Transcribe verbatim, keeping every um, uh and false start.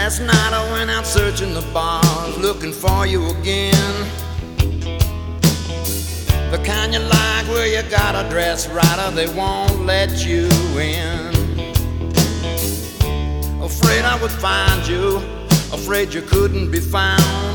Last night I went out searching the bars, looking for you again. The kind you like where you gotta dress right or they won't let you in. Afraid I would find you, afraid you couldn't be found.